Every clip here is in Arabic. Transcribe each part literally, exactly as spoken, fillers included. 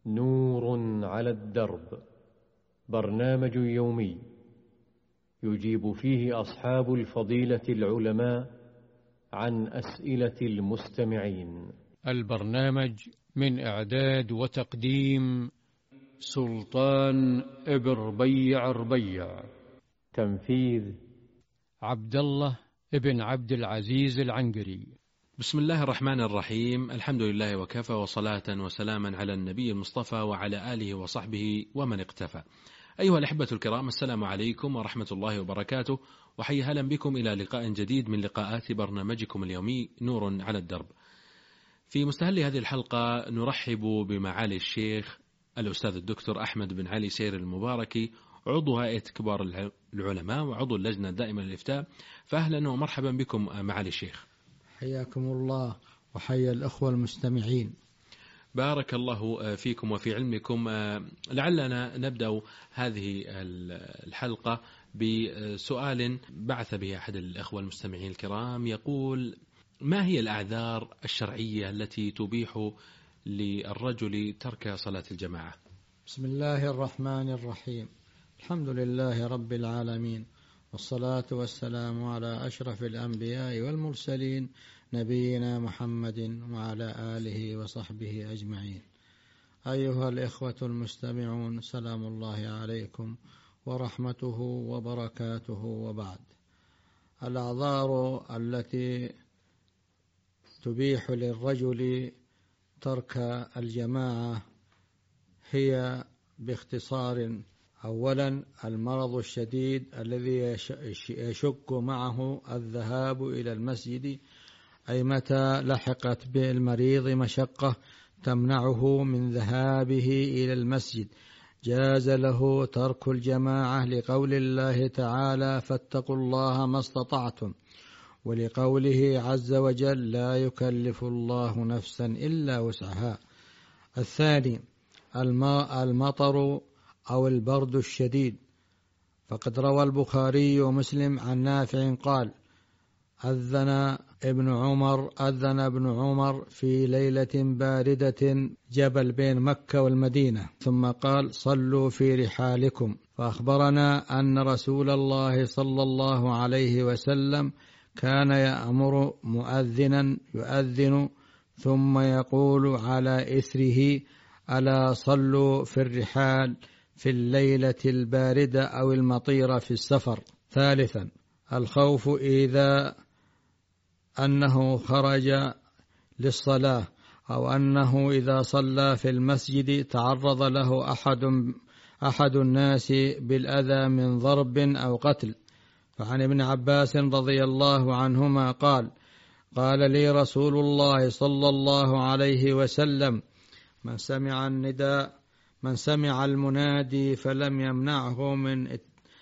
نور على الدرب، برنامج يومي يجيب فيه أصحاب الفضيلة العلماء عن أسئلة المستمعين. البرنامج من إعداد وتقديم سلطان ابن ربيع ربيع، تنفيذ عبد الله ابن عبد العزيز العنقري. بسم الله الرحمن الرحيم، الحمد لله وكفى، وصلاة وسلاما على النبي المصطفى وعلى آله وصحبه ومن اقتفى. أيها الأحبة الكرام، السلام عليكم ورحمة الله وبركاته، وحي هلا بكم إلى لقاء جديد من لقاءات برنامجكم اليومي نور على الدرب. في مستهل هذه الحلقة نرحب بمعالي الشيخ الأستاذ الدكتور أحمد بن علي سير المباركي، عضو هيئة كبار العلماء وعضو اللجنة الدائمة للإفتاء. فأهلا ومرحبا بكم معالي الشيخ. حياكم الله وحيا الأخوة المستمعين. بارك الله فيكم وفي علمكم. لعلنا نبدأ هذه الحلقة بسؤال بعث به أحد الأخوة المستمعين الكرام، يقول: ما هي الأعذار الشرعية التي تبيح للرجل ترك صلاة الجماعة؟ بسم الله الرحمن الرحيم، الحمد لله رب العالمين، والصلاة والسلام على أشرف الأنبياء والمرسلين، نبينا محمد وعلى آله وصحبه أجمعين. أيها الإخوة المستمعون، سلام الله عليكم ورحمته وبركاته، وبعد. الأعذار التي تبيح للرجل ترك الجماعة هي باختصار: أولا، المرض الشديد الذي يشك معه الذهاب إلى المسجد، أي متى لحقت بالمريض مشقة تمنعه من ذهابه إلى المسجد جاز له ترك الجماعة، لقول الله تعالى: فاتقوا الله ما استطعتم، ولقوله عز وجل: لا يكلف الله نفسا إلا وسعها. الثاني، المطر أو البرد الشديد، فقد روى البخاري ومسلم عن نافع قال: أذن ابن عمر أذن ابن عمر في ليلة باردة جبل بين مكة والمدينة، ثم قال: صلوا في رحالكم. فأخبرنا أن رسول الله صلى الله عليه وسلم كان يأمر مؤذنا يؤذن ثم يقول على إثره: ألا صلوا في الرحال في الليلة الباردة أو المطيرة في السفر. ثالثا، الخوف إذا أنه خرج للصلاة، أو أنه إذا صلى في المسجد تعرض له أحد أحد الناس بالأذى من ضرب أو قتل. فعن ابن عباس رضي الله عنهما قال: قال لي رسول الله صلى الله عليه وسلم: من سمع النداء من سمع المنادي فلم يمنعه من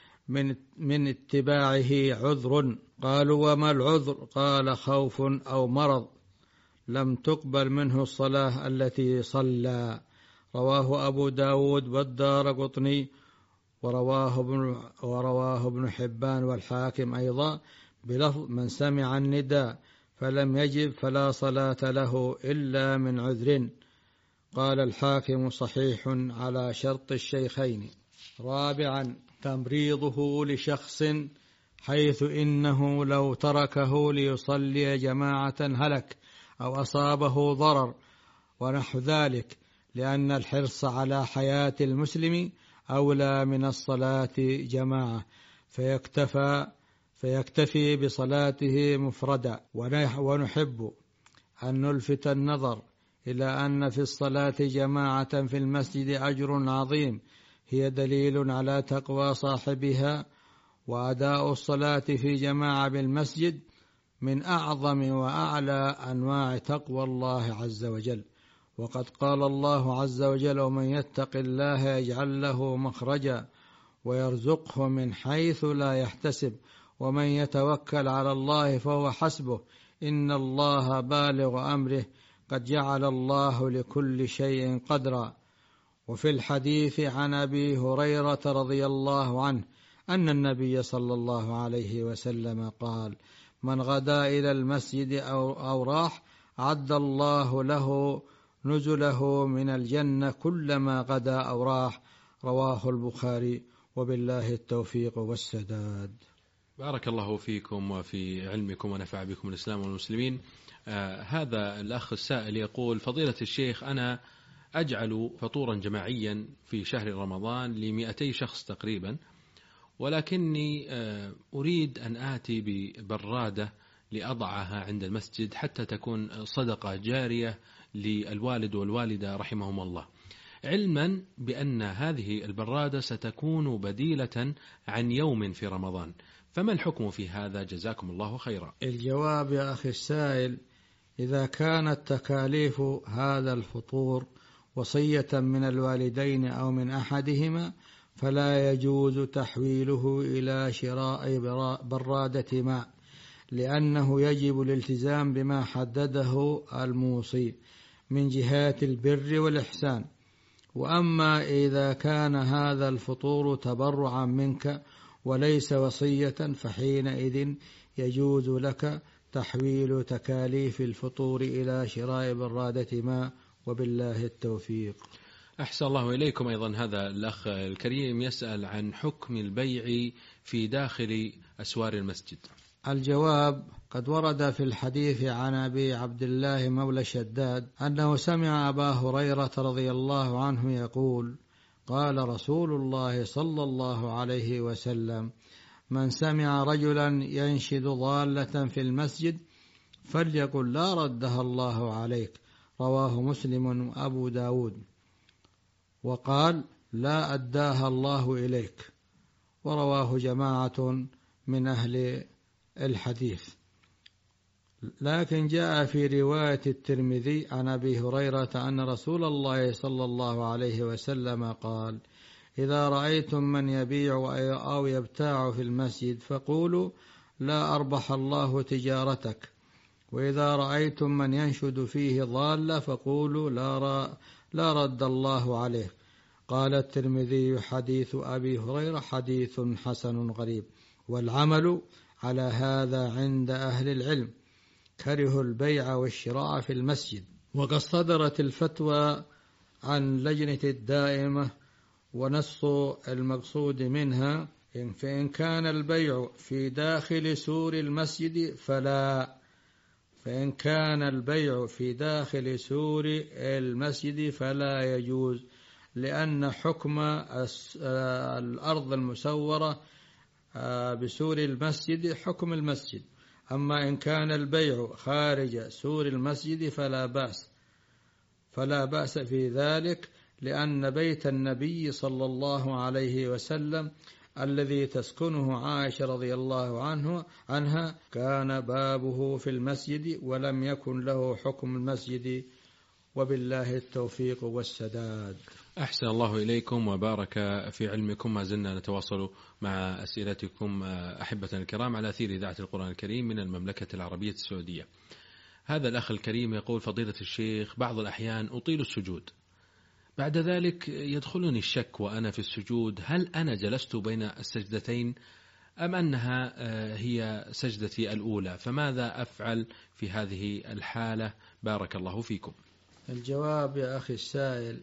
من من اتباعه عذر. قالوا: وما العذر؟ قال: خوف أو مرض لم تقبل منه الصلاة التي صلى. رواه أبو داود والدارقطني، ورواه ابن ورواه ابن حبان والحاكم أيضا بلفظ: من سمع النداء فلم يجب فلا صلاة له إلا من عذر. قال الحاكم: صحيح على شرط الشيخين. رابعا، تمريضه لشخص حيث إنه لو تركه ليصلي جماعة هلك أو أصابه ضرر ونحو ذلك، لأن الحرص على حياة المسلم أولى من الصلاة جماعة، فيكتفى فيكتفي بصلاته مفردا. ونحب أن نلفت النظر إلى أن في الصلاة جماعة في المسجد أجر عظيم، هي دليل على تقوى صاحبها، وأداء الصلاة في جماعة بالمسجد من أعظم وأعلى أنواع تقوى الله عز وجل. وقد قال الله عز وجل: ومن يتق الله يجعل له مخرجا ويرزقه من حيث لا يحتسب ومن يتوكل على الله فهو حسبه إن الله بالغ أمره قد جعل الله لكل شيء قدرا. وفي الحديث عن أبي هريرة رضي الله عنه أن النبي صلى الله عليه وسلم قال: من غدا إلى المسجد أو, أو راح عد الله له نزله من الجنة كلما غدا أو راح. رواه البخاري، وبالله التوفيق والسداد. بارك الله فيكم وفي علمكم ونفع بكم الإسلام والمسلمين. آه هذا الأخ السائل يقول: فضيلة الشيخ، أنا أجعل فطورا جماعيا في شهر رمضان لمئتي شخص تقريبا، ولكني آه أريد أن آتي ببرادة لأضعها عند المسجد حتى تكون صدقة جارية للوالد والوالدة رحمهم الله، علما بأن هذه البرادة ستكون بديلة عن يوم في رمضان، فما الحكم في هذا؟ جزاكم الله خيرا. الجواب يا أخي السائل: إذا كانت تكاليف هذا الفطور وصية من الوالدين أو من أحدهما فلا يجوز تحويله إلى شراء برادة ماء، لأنه يجب الالتزام بما حدده الموصي من جهات البر والإحسان. وأما إذا كان هذا الفطور تبرعا منك وليس وصية فحينئذ يجوز لك تحويل تكاليف الفطور إلى شراء برادة ماء، وبالله التوفيق. أحسن الله إليكم. أيضا هذا الأخ الكريم يسأل عن حكم البيع في داخل أسوار المسجد. الجواب: قد ورد في الحديث عن أبي عبد الله مولى شداد أنه سمع أبا هريرة رضي الله عنه يقول: قال رسول الله صلى الله عليه وسلم: من سمع رجلا ينشد ضالة في المسجد فليقل لا ردها الله عليك. رواه مسلم وأبو داود، وقال: لا أداها الله إليك. ورواه جماعة من أهل الحديث. لكن جاء في رواية الترمذي عن أبي هريرة أن رسول الله صلى الله عليه وسلم قال: إذا رأيتم من يبيع أو يبتاع في المسجد فقولوا لا أربح الله تجارتك، وإذا رأيتم من ينشد فيه ضالة فقولوا لا, لا رد الله عليه. قال الترمذي: حديث أبي هريرة حديث حسن غريب. والعمل على هذا عند أهل العلم، كرهوا البيع والشراء في المسجد. وقد صدرت الفتوى عن لجنة الدائمة، ونص المقصود منها: فإن كان البيع في داخل سور المسجد فلا فإن كان البيع في داخل سور المسجد فلا يجوز، لأن حكم الأرض المسورة بسور المسجد حكم المسجد. أما إن كان البيع خارج سور المسجد فلا بأس فلا بأس في ذلك، لأن بيت النبي صلى الله عليه وسلم الذي تسكنه عائشة رضي الله عنه عنها كان بابه في المسجد ولم يكن له حكم المسجد، وبالله التوفيق والسداد. أحسن الله إليكم وبارك في علمكم. ما زلنا نتواصل مع أسئلتكم أحبتنا الكرام على أثير إذاعة القرآن الكريم من المملكة العربية السعودية. هذا الأخ الكريم يقول: فضيلة الشيخ، بعض الأحيان أطيل السجود، بعد ذلك يدخلني الشك وأنا في السجود، هل أنا جلست بين السجدتين أم أنها هي سجدتي الأولى؟ فماذا أفعل في هذه الحالة؟ بارك الله فيكم. الجواب يا أخي السائل: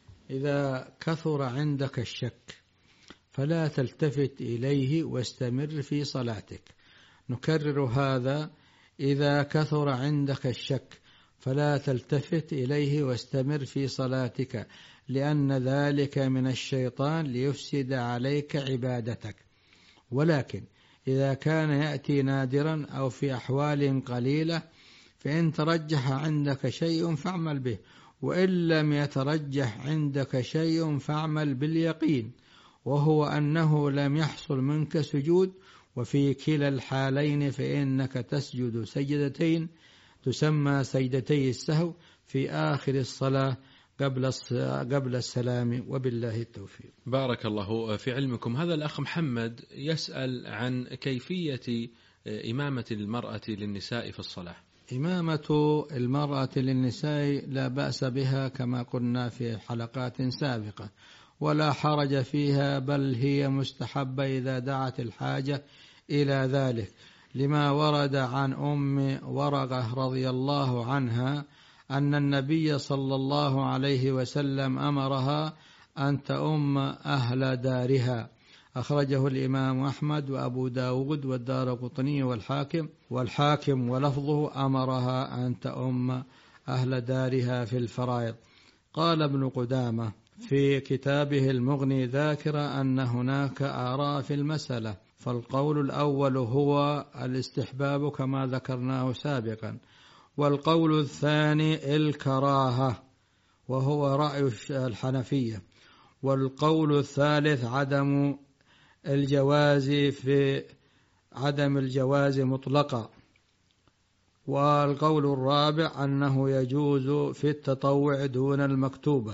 إذا كثر عندك الشك فلا تلتفت إليه واستمر في صلاتك. نكرر هذا: إذا كثر عندك الشك فلا تلتفت إليه واستمر في صلاتك، لأن ذلك من الشيطان ليفسد عليك عبادتك. ولكن إذا كان يأتي نادرا أو في أحوال قليلة فإن ترجح عندك شيء فاعمل به، وإن لم يترجح عندك شيء فاعمل باليقين، وهو أنه لم يحصل منك سجود. وفي كلا الحالين فإنك تسجد سجدتين تسمى سجدتي السهو في آخر الصلاة قبل قبل السلام، وبالله التوفيق. بارك الله في علمكم. هذا الأخ محمد يسأل عن كيفية إمامة المرأة للنساء في الصلاة. إمامة المرأة للنساء لا بأس بها كما قلنا في حلقات سابقة، ولا حرج فيها، بل هي مستحبة إذا دعت الحاجة إلى ذلك، لما ورد عن أم ورقة رضي الله عنها أن النبي صلى الله عليه وسلم أمرها أن تؤم أهل دارها. أخرجه الإمام أحمد وأبو داود والدارقطني والحاكم والحاكم ولفظه أمرها أن تؤم أهل دارها في الفرائض. قال ابن قدامة في كتابه المغني ذاكر أن هناك آراء في المسألة، فالقول الأول هو الاستحباب كما ذكرناه سابقا، والقول الثاني الكراهة وهو رأي الحنفية، والقول الثالث عدم الجواز في عدم الجواز مطلقا، والقول الرابع أنه يجوز في التطوع دون المكتوبة،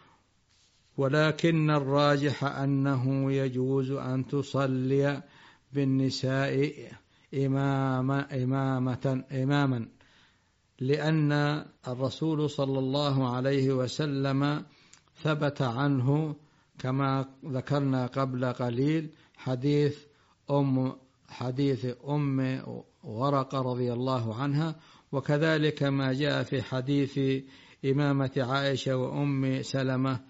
ولكن الراجح أنه يجوز أن تصلي بالنساء إماما إمامة إماما لأن الرسول صلى الله عليه وسلم ثبت عنه كما ذكرنا قبل قليل حديث أم حديث أم ورقة رضي الله عنها، وكذلك ما جاء في حديث إمامة عائشة وأم سلمة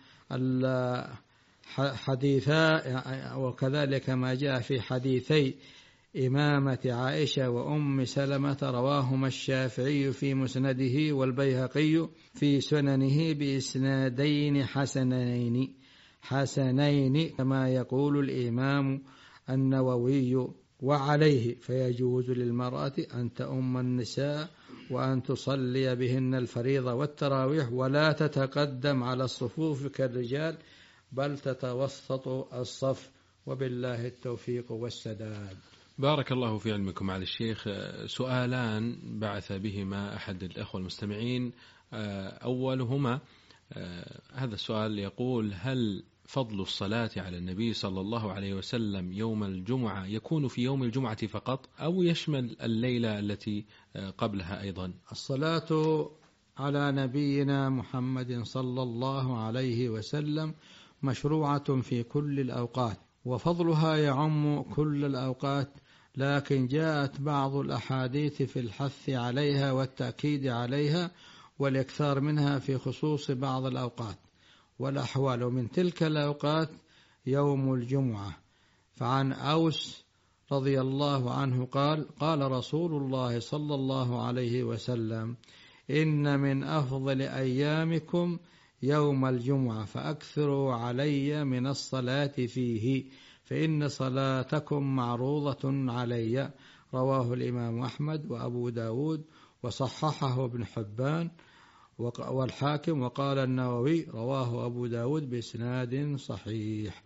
الحديثا، وكذلك ما جاء في حديثي إمامة عائشة وأم سلمة رواهما الشافعي في مسنده والبيهقي في سننه بإسنادين حسنين حسنين كما يقول الإمام النووي. وعليه فيجوز للمرأة أن تؤم النساء وأن تصلي بهن الفريضة والتراويح، ولا تتقدم على الصفوف كالرجال بل تتوسط الصف، وبالله التوفيق والسداد. بارك الله في علمكم معالي الشيخ. سؤالان بعث بهما أحد الأخوة المستمعين، أولهما هذا السؤال يقول: هل فضل الصلاة على النبي صلى الله عليه وسلم يوم الجمعة يكون في يوم الجمعة فقط أو يشمل الليلة التي قبلها أيضا؟ الصلاة على نبينا محمد صلى الله عليه وسلم مشروعة في كل الأوقات، وفضلها يعم كل الأوقات، لكن جاءت بعض الأحاديث في الحث عليها والتأكيد عليها والإكثار منها في خصوص بعض الأوقات والأحوال. ومن تلك الأوقات يوم الجمعة، فعن أوس رضي الله عنه قال: قال رسول الله صلى الله عليه وسلم: إن من أفضل أيامكم يوم الجمعة فأكثروا علي من الصلاة فيه فإن صلاتكم معروضة علي. رواه الإمام أحمد وأبو داود وصححه ابن حبان والحاكم، وقال النووي رواه أبو داود بإسناد صحيح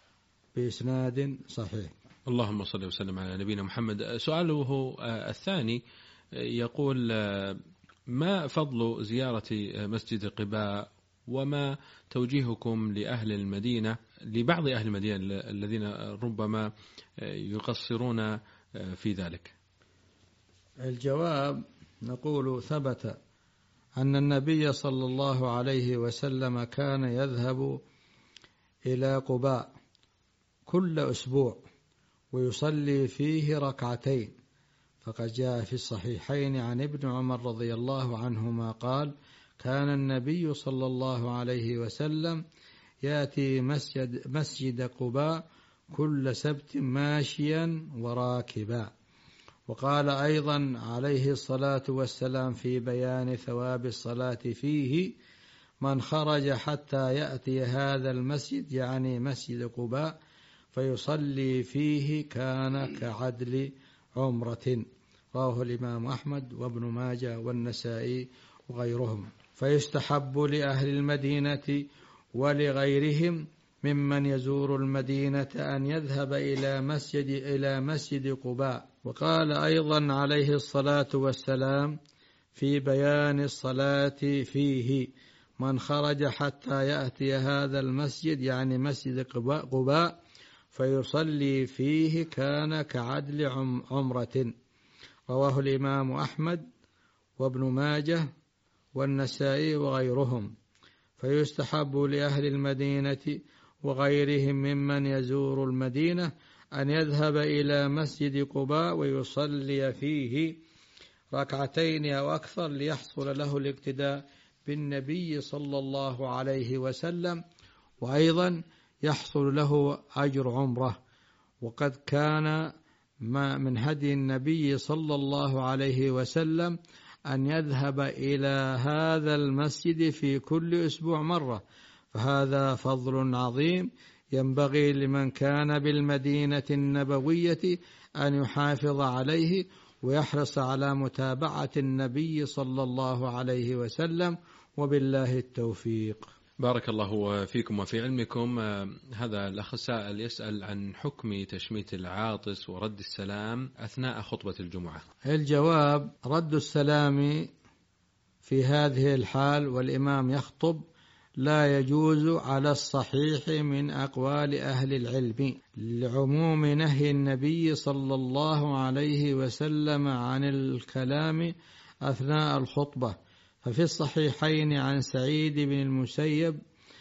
بإسناد صحيح. اللهم صل وسلم على نبينا محمد. سؤاله الثاني يقول: ما فضل زيارة مسجد قباء، وما توجيهكم لأهل المدينة لبعض أهل المدينة الذين ربما يقصرون في ذلك؟ الجواب نقول: ثبت أن النبي صلى الله عليه وسلم كان يذهب إلى قباء كل أسبوع ويصلي فيه ركعتين، فقد جاء في الصحيحين عن ابن عمر رضي الله عنهما قال: كان النبي صلى الله عليه وسلم يأتي مسجد, مسجد قباء كل سبت ماشيا وراكبا. وقال أيضا عليه الصلاة والسلام في بيان ثواب الصلاة فيه: من خرج حتى يأتي هذا المسجد، يعني مسجد قباء، فيصلي فيه كان كعدل عمرة. رواه الإمام أحمد وابن ماجه والنسائي وغيرهم. فيستحب لأهل المدينة ولغيرهم ممن يزور المدينة أن يذهب إلى مسجد إلى مسجد قباء. وقال أيضا عليه الصلاة والسلام في بيان الصلاة فيه: من خرج حتى يأتي هذا المسجد، يعني مسجد قباء، فيصلي فيه كان كعدل عمرة. رواه الإمام أحمد وابن ماجه والنسائي وغيرهم. فيستحب لأهل المدينة وغيرهم ممن يزور المدينة أن يذهب إلى مسجد قباء ويصلي فيه ركعتين أو أكثر ليحصل له الاقتداء بالنبي صلى الله عليه وسلم، وأيضا يحصل له أجر عمره. وقد كان ما من هدي النبي صلى الله عليه وسلم أن يذهب إلى هذا المسجد في كل أسبوع مرة، فهذا فضل عظيم ينبغي لمن كان بالمدينة النبوية أن يحافظ عليه ويحرص على متابعة النبي صلى الله عليه وسلم، وبالله التوفيق. بارك الله فيكم وفي علمكم. هذا الأخ السائل يسأل عن حكم تشميت العاطس ورد السلام أثناء خطبة الجمعة. الجواب: رد السلام في هذه الحال والإمام يخطب لا يجوز على الصحيح من أقوال أهل العلم، لعموم نهي النبي صلى الله عليه وسلم عن الكلام أثناء الخطبة. ففي الصحيحين عن سعيد بن المسيب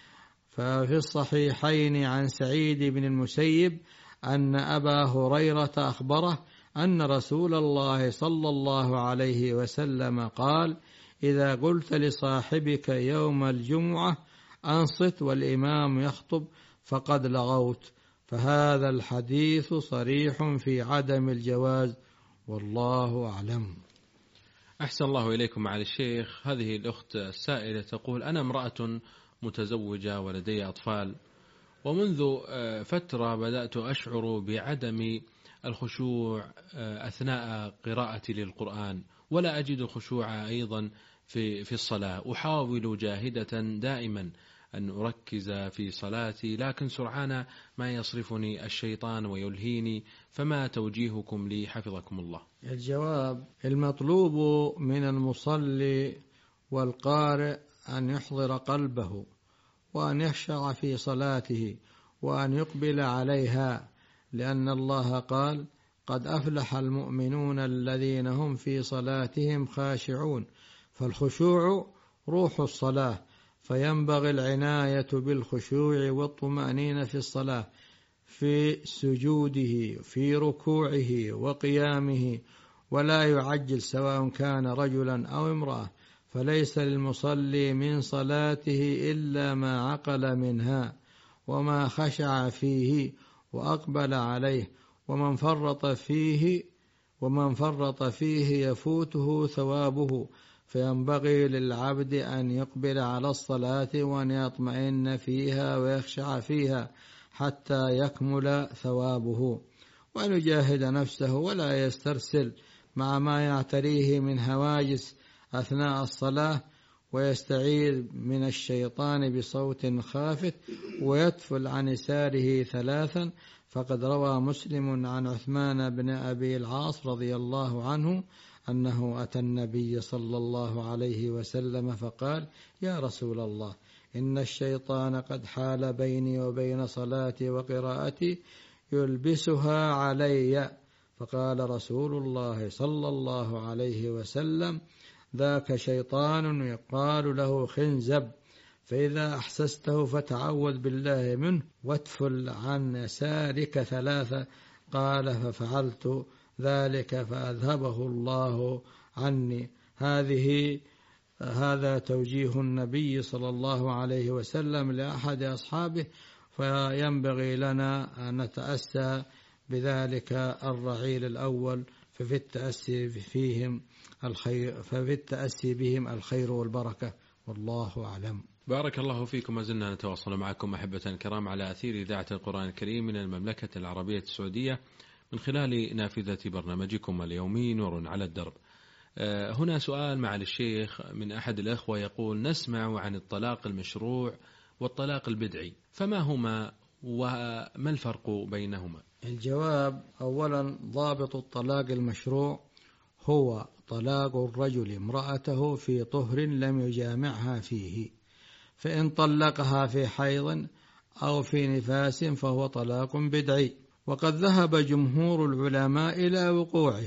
ففي الصحيحين عن سعيد بن المسيب أن أبا هريرة أخبره أن رسول الله صلى الله عليه وسلم قال: إذا قلت لصاحبك يوم الجمعة أنصت والإمام يخطب فقد لغوت. فهذا الحديث صريح في عدم الجواز، والله أعلم. أحسن الله إليكم معالي الشيخ. هذه الأخت السائلة تقول: أنا امرأة متزوجة ولدي أطفال، ومنذ فترة بدأت أشعر بعدم الخشوع أثناء قراءتي للقرآن، ولا أجد الخشوع أيضا في في الصلاة. أحاول جاهدة دائما أن أركز في صلاتي، لكن سرعان ما يصرفني الشيطان ويلهيني، فما توجيهكم لي حفظكم الله؟ الجواب: المطلوب من المصلي والقارئ أن يحضر قلبه وأن يخشع في صلاته وأن يقبل عليها، لأن الله قال: قد أفلح المؤمنون الذين هم في صلاتهم خاشعون. فالخشوع روح الصلاة، فينبغي العناية بالخشوع والطمأنينة في الصلاة، في سجوده في ركوعه وقيامه، ولا يعجل سواء كان رجلا أو امرأة، فليس للمصلي من صلاته إلا ما عقل منها وما خشع فيه وأقبل عليه، ومن فرط فيه ومن فرط فيه يفوته ثوابه. فينبغي للعبد أن يقبل على الصلاة وأن يطمئن فيها ويخشع فيها حتى يكمل ثوابه، وأن يجاهد نفسه ولا يسترسل مع ما يعتريه من هواجس أثناء الصلاة، ويستعيذ من الشيطان بصوت خافت ويتفل عن يساره ثلاثا. فقد روى مسلم عن عثمان بن أبي العاص رضي الله عنه أنه أتى النبي صلى الله عليه وسلم فقال: يا رسول الله، إن الشيطان قد حال بيني وبين صلاتي وقراءتي يلبسها علي. فقال رسول الله صلى الله عليه وسلم: ذاك شيطان يقال له خنزب، فإذا أحسسته فتعوذ بالله منه واتفل عن يسارك ثلاثة. قال: ففعلت ذلك فأذهبه الله عني. هذه هذا توجيه النبي صلى الله عليه وسلم لأحد أصحابه، فينبغي لنا أن نتأسى بذلك الرعيل الأول، ففي التأسي فيهم الخير ففي التأسي بهم الخير والبركة، والله أعلم. بارك الله فيكم. ما زلنا نتواصل معكم أحبة الكرام على أثير إذاعة القرآن الكريم من المملكة العربية السعودية من خلال نافذة برنامجكم اليومي نور على الدرب. هنا سؤال معالي الشيخ من أحد الأخوة يقول: نسمع عن الطلاق المشروع والطلاق البدعي، فما هما وما الفرق بينهما؟ الجواب: أولا، ضابط الطلاق المشروع هو طلاق الرجل امرأته في طهر لم يجامعها فيه، فإن طلقها في حيض أو في نفاس فهو طلاق بدعي. وقد ذهب جمهور العلماء إلى وقوعه،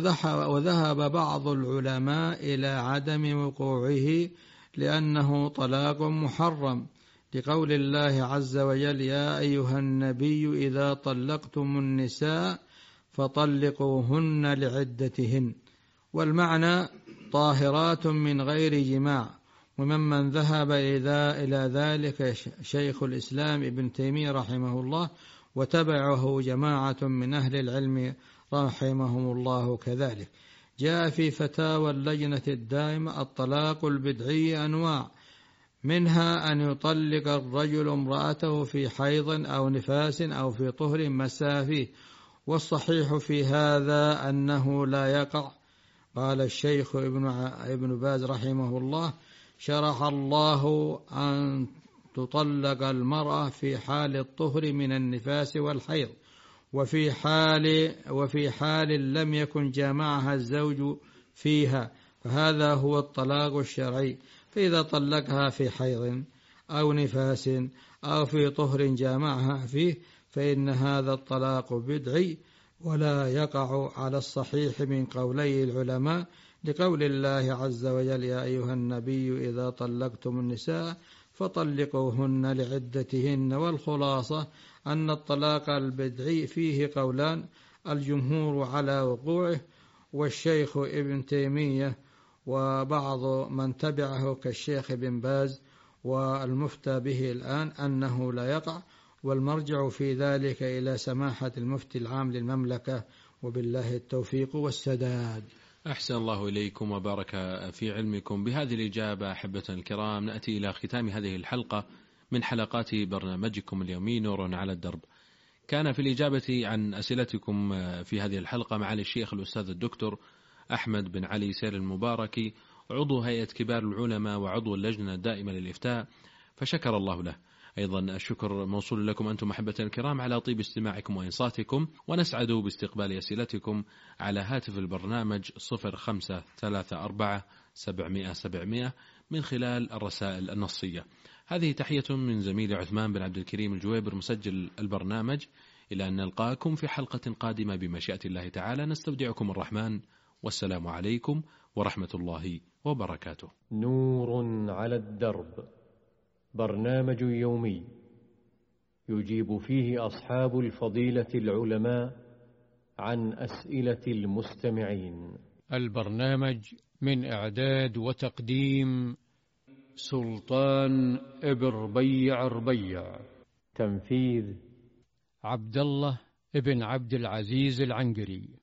وذهب بعض العلماء إلى عدم وقوعه لأنه طلاق محرم، لقول الله عز وجل: يا أيها النبي إذا طلقتم النساء فطلقوهن لعدتهن. والمعنى طاهرات من غير جماع. وممن ذهب إلى ذلك شيخ الإسلام ابن تيمية رحمه الله، وتبعه جماعة من أهل العلم رحمهم الله كذلك. جاء في فتاوى اللجنة الدائمة: الطلاق البدعي أنواع، منها أن يطلق الرجل امرأته في حيض أو نفاس أو في طهر مسا فيه، والصحيح في هذا أنه لا يقع. قال الشيخ ابن ابن باز رحمه الله: شرح الله أن تطلق المرأة في حال الطهر من النفاس والحيض، وفي حال وفي حال لم يكن جامعها الزوج فيها، فهذا هو الطلاق الشرعي. فإذا طلقها في حيض أو نفاس أو في طهر جامعها فيه فإن هذا الطلاق بدعي ولا يقع على الصحيح من قولي العلماء، لقول الله عز وجل: يا أيها النبي إذا طلقتم النساء فطلقوهن لعدتهن. والخلاصة أن الطلاق البدعي فيه قولان: الجمهور على وقوعه، والشيخ ابن تيمية وبعض من تبعه كالشيخ ابن باز والمفتى به الآن أنه لا يقع، والمرجع في ذلك إلى سماحة المفتي العام للمملكة، وبالله التوفيق والسداد. أحسن الله إليكم وبارك في علمكم. بهذه الإجابة أحبة الكرام نأتي إلى ختام هذه الحلقة من حلقات برنامجكم اليومي نور على الدرب. كان في الإجابة عن أسئلتكم في هذه الحلقة معالي الشيخ الأستاذ الدكتور أحمد بن علي سير المباركي، عضو هيئة كبار العلماء وعضو اللجنة الدائمة للإفتاء، فشكر الله له. أيضا الشكر موصول لكم أنتم أحبة الكرام على طيب استماعكم وإنصاتكم، ونسعد باستقبال أسئلتكم على هاتف البرنامج صفر خمسة ثلاثة أربعة سبعمائة سبعمائة من خلال الرسائل النصية. هذه تحية من زميل عثمان بن عبد الكريم الجويبر مسجل البرنامج، إلى أن نلقاكم في حلقة قادمة بمشيئة الله تعالى. نستودعكم الرحمن، والسلام عليكم ورحمة الله وبركاته. نور على الدرب، برنامج يومي يجيب فيه أصحاب الفضيلة العلماء عن أسئلة المستمعين. البرنامج من إعداد وتقديم سلطان ابن ربيع ربيع، تنفيذ عبد الله ابن عبد العزيز العنقري.